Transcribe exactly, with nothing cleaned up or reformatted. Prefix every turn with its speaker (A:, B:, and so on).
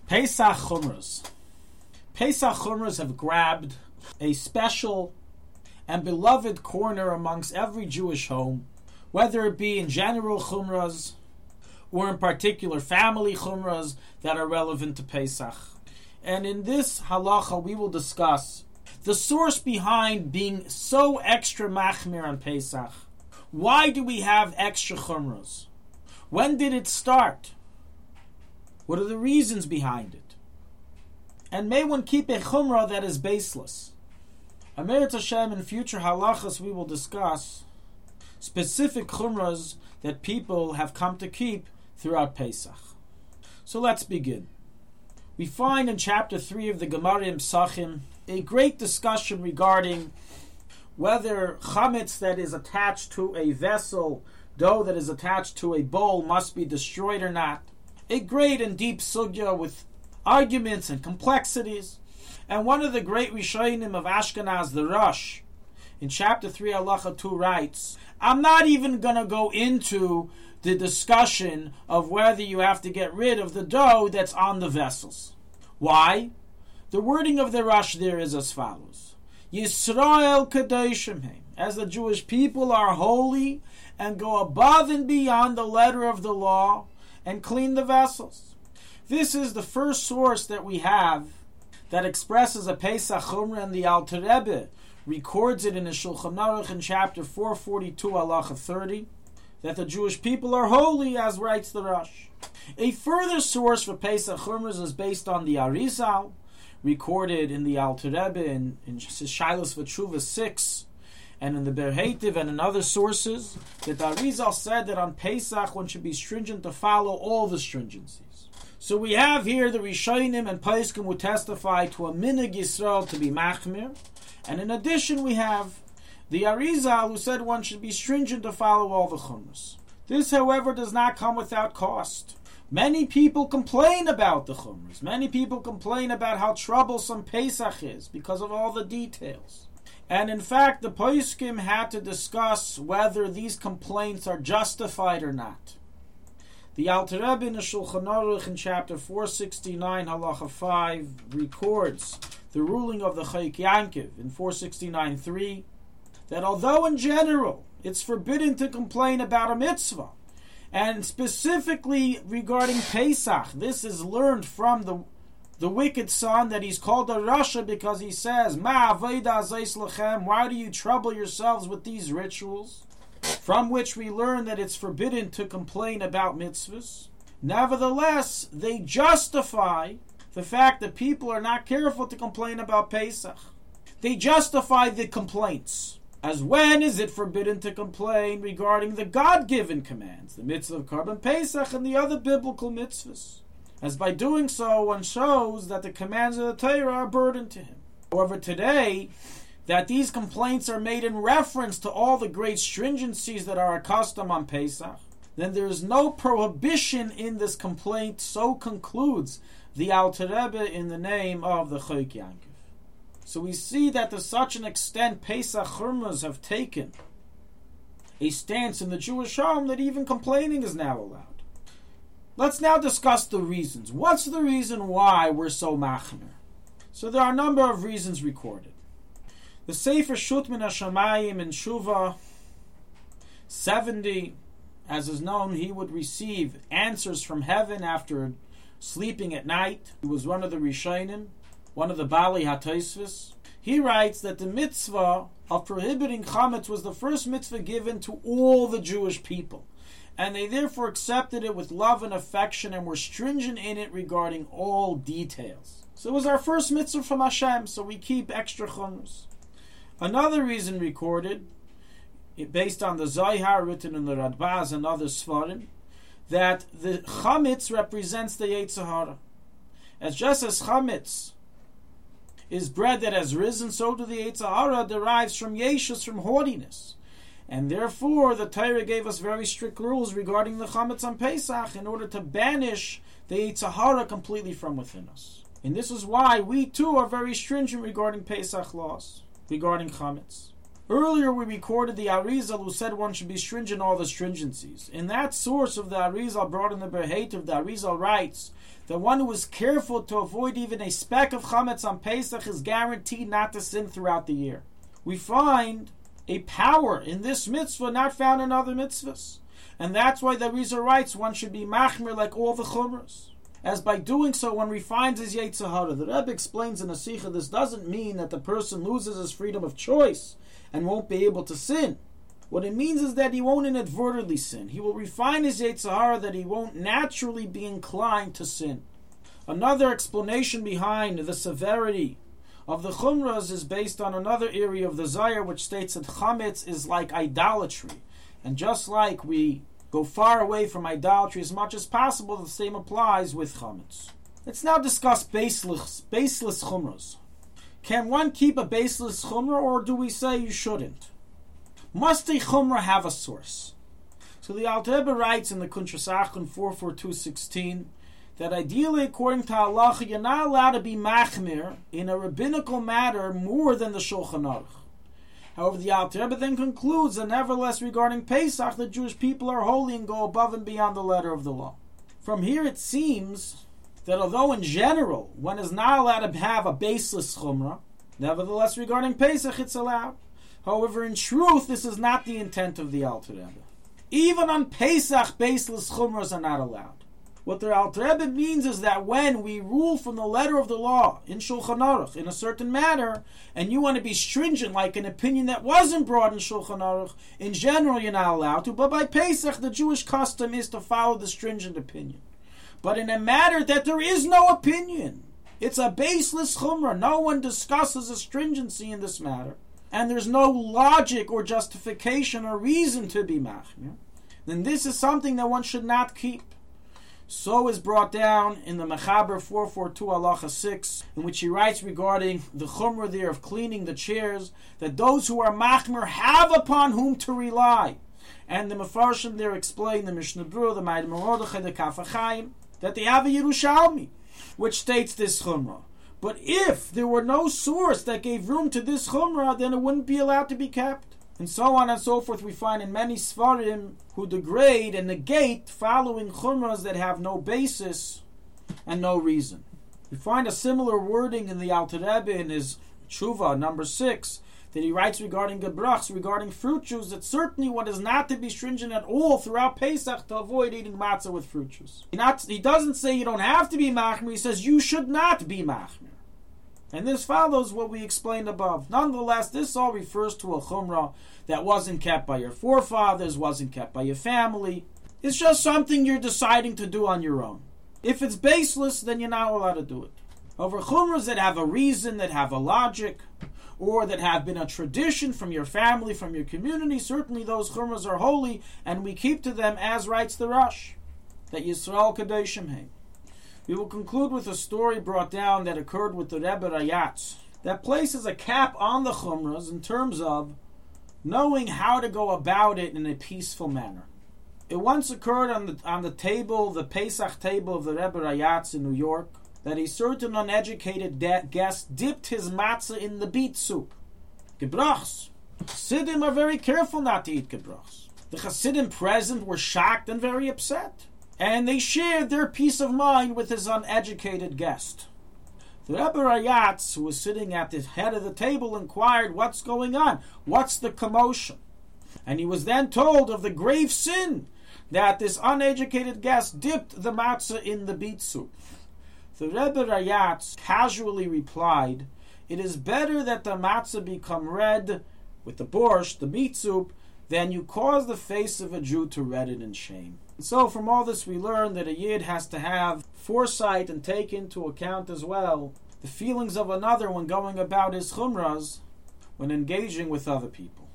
A: Pesach Chumras. Pesach Chumras have grabbed a special and beloved corner amongst every Jewish home, whether it be in general Chumras or in particular family Chumras that are relevant to Pesach. And in this halacha we will discuss the source behind being so extra machmir on Pesach. Why do we have extra Chumras? When did it start? What are the reasons behind it? And may one keep a chumrah that is baseless? Emeretz Hashem, in future halachas we will discuss specific chumras that people have come to keep throughout Pesach. So let's begin. We find in chapter three of the Gemara in Psachim a great discussion regarding whether chametz that is attached to a vessel, dough that is attached to a bowl, must be destroyed or not. A great and deep sugya with arguments and complexities. And one of the great Rishonim of Ashkenaz, the Rosh, in chapter three, halacha two, writes, I'm not even going to go into the discussion of whether you have to get rid of the dough that's on the vessels. Why? The wording of the Rosh there is as follows. Yisrael kadoshim heim. As the Jewish people are holy and go above and beyond the letter of the law, and clean the vessels. This is the first source that we have that expresses a Pesach Chumrah, and the Alter Rebbe records it in the Shulchan Aruch in chapter four forty-two, halacha thirty, that the Jewish people are holy, as writes the Rosh. A further source for Pesach Chumrah is based on the Arizal, recorded in the Alter Rebbe in, in Shilas V'Tshuva six, and in the Ber Heitiv and in other sources, that the Arizal said that on Pesach one should be stringent to follow all the stringencies. So we have here the Rishonim and Poskim who testify to a minig Yisrael to be machmir, and in addition we have the Arizal who said one should be stringent to follow all the chumras. This, however, does not come without cost. Many people complain about the chumras. Many people complain about how troublesome Pesach is because of all the details. And in fact, the Poskim had to discuss whether these complaints are justified or not. The Alter Rebbe in the Shulchan Aruch in chapter four sixty-nine, halacha five, records the ruling of the Chayk Yankiv in four sixty-nine three, that although in general it's forbidden to complain about a mitzvah, and specifically regarding Pesach, this is learned from the The wicked son, that he's called a Rasha because he says, Ma avoda zeis lechem, why do you trouble yourselves with these rituals? From which we learn that it's forbidden to complain about mitzvahs. Nevertheless, they justify the fact that people are not careful to complain about Pesach. They justify the complaints. As when is it forbidden to complain regarding the God-given commands, the mitzvah of Karban Pesach and the other biblical mitzvahs? As by doing so, one shows that the commands of the Torah are a burden to him. However, today, that these complaints are made in reference to all the great stringencies that are accustomed on Pesach, then there is no prohibition in this complaint, so concludes the Alter Rebbe in the name of the Chayk Yankiv. So we see that to such an extent Pesach Chumras have taken a stance in the Jewish home that even complaining is now allowed. Let's now discuss the reasons. What's the reason why we're so machmir? So there are a number of reasons recorded. The Sefer Shut Min HaShamayim in Shuvah seventy, as is known, he would receive answers from heaven after sleeping at night. He was one of the Rishonim, one of the Bali HaTosfos. He writes that the mitzvah of prohibiting chametz was the first mitzvah given to all the Jewish people, and they therefore accepted it with love and affection and were stringent in it regarding all details. So it was our first mitzvah from Hashem, so we keep extra chumras. Another reason recorded, based on the Zohar written in the Radbaz and other Sfarim, that the chametz represents the Yetzer Hara. As just as chametz is bread that has risen, so do the Yetzer Hara derives from yeshus, from haughtiness. And therefore, the Torah gave us very strict rules regarding the chametz on Pesach in order to banish the Yetzer Hara completely from within us. And this is why we too are very stringent regarding Pesach laws, regarding chametz. Earlier we recorded the Arizal who said one should be stringent in all the stringencies. In that source of the Arizal brought in the Berhetiv, the Arizal writes that one who is careful to avoid even a speck of chametz on Pesach is guaranteed not to sin throughout the year. We find a power in this mitzvah not found in other mitzvahs. And that's why the Arizal writes one should be machmir like all the chumras, as by doing so one refines his Yetzer Hara. The Rebbe explains in a Sikha this doesn't mean that the person loses his freedom of choice and won't be able to sin. What it means is that he won't inadvertently sin. He will refine his Yetzer Hara that he won't naturally be inclined to sin. Another explanation behind the severity of the Chumras is based on another area of the Zohar, which states that Chametz is like idolatry. And just like we go far away from idolatry as much as possible, the same applies with Chametz. Let's now discuss baseless, baseless Chumras. Can one keep a baseless Chumrah, or do we say you shouldn't? Must a Chumrah have a source? So the Alter Rebbe writes in the Kuntres Achon four forty-two sixteen that ideally, according to Halacha, you're not allowed to be machmir in a rabbinical matter more than the Shulchan Aruch. However, the Alter Rebbe then concludes that nevertheless regarding Pesach, the Jewish people are holy and go above and beyond the letter of the law. From here it seems that although in general one is not allowed to have a baseless chumrah, nevertheless regarding Pesach it's allowed. However, in truth, this is not the intent of the Alter Rebbe. Even on Pesach, baseless chumras are not allowed. What the Alter Rebbe means is that when we rule from the letter of the law in Shulchan Aruch in a certain matter, and you want to be stringent like an opinion that wasn't brought in Shulchan Aruch, in general you're not allowed to, but by Pesach the Jewish custom is to follow the stringent opinion. But in a matter that there is no opinion, it's a baseless chumrah, no one discusses a stringency in this matter, and there's no logic or justification or reason to be machmir, then this is something that one should not keep. So is brought down in the Mechaber four forty-two Halacha six, in which he writes regarding the chumrah there of cleaning the chairs, that those who are machmir have upon whom to rely. And the Mefarshim there explain, the Mishnah Berurah, the Maimon Mordechai, the Kaf HaChaim, that they have a Yerushalmi, which states this chumrah. But if there were no source that gave room to this chumrah, then it wouldn't be allowed to be kept. And so on and so forth we find in many Sfarim who degrade and negate following chumras that have no basis and no reason. We find a similar wording in the Alter Rebbe in his Tshuva, number six, that he writes regarding gebrachs, regarding fruit juice, that certainly one is not to be stringent at all throughout Pesach to avoid eating matzah with fruit juice. He, not, he doesn't say you don't have to be machmir, he says you should not be machmir. And this follows what we explained above. Nonetheless, this all refers to a chumrah that wasn't kept by your forefathers, wasn't kept by your family. It's just something you're deciding to do on your own. If it's baseless, then you're not allowed to do it. Over chumras that have a reason, that have a logic, or that have been a tradition from your family, from your community, certainly those chumras are holy, and we keep to them as writes the Rosh, that Yisrael Kadoshim Heim. We will conclude with a story brought down that occurred with the Rebbe Rayatz, that places a cap on the chumras in terms of knowing how to go about it in a peaceful manner. It once occurred on the on the table, the Pesach table of the Rebbe Rayatz in New York, that a certain uneducated de- guest dipped his matzah in the beet soup. Gebrachs. Chassidim are very careful not to eat gebrachs. The Chassidim present were shocked and very upset, and they shared their peace of mind with his uneducated guest. The Rebbe Rayatz, who was sitting at the head of the table, inquired, "What's going on? What's the commotion?" And he was then told of the grave sin that this uneducated guest dipped the matzah in the beet soup. The Rebbe Rayatz casually replied, "It is better that the matzah become red with the borscht, the meat soup, than you cause the face of a Jew to redden in shame." And so from all this we learn that a Yid has to have foresight and take into account as well the feelings of another when going about his chumras, when engaging with other people.